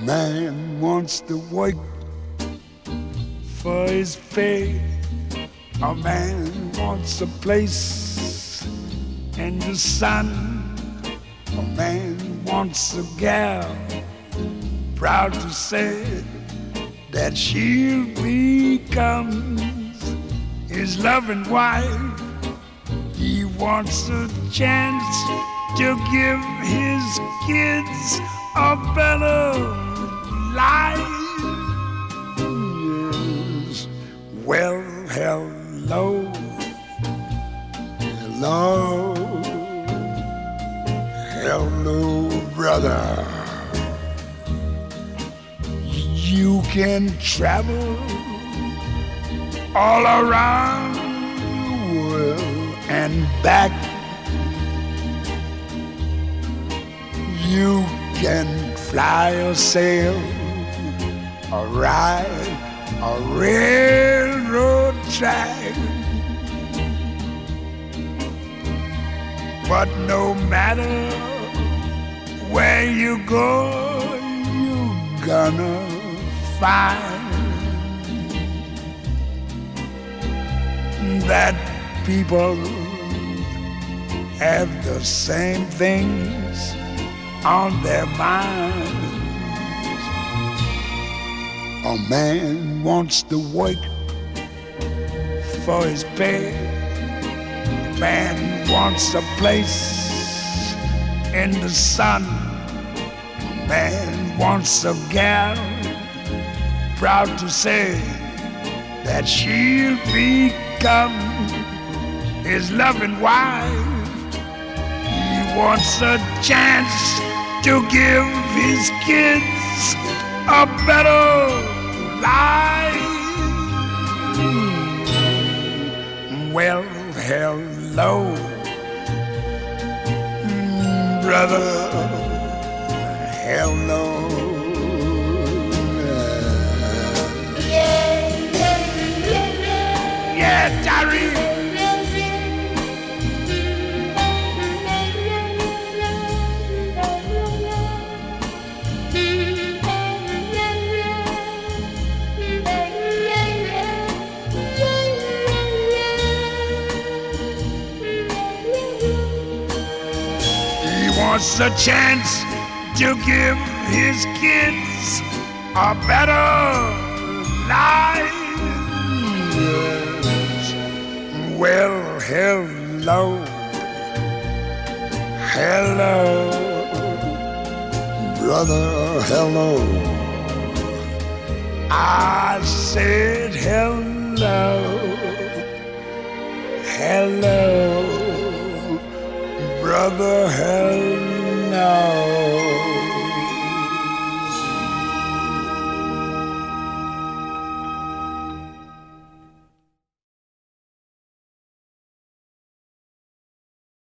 man wants to work for his pay. A man wants a place in the sun. A man wants a gal, proud to say that she becomes his loving wife. He wants a chance to give his kids a better life. Yes. Well, hello, hello, hello, brother. You can travel all around the world and back. You can fly or sail or ride a railroad track. But no matter where you go, you're gonna find that people have the same things on their minds. A man wants to work for his pay. A man wants a place in the sun. A man wants a gal, proud to say that she'll become his loving wife. He wants a chance to give his kids a better life. Well, hello, brother, hello. Yeah, Darry. Wants a chance to give his kids a better life. Yes. Well, hello, hello, brother, hello. I said hello, hello, brother, hello.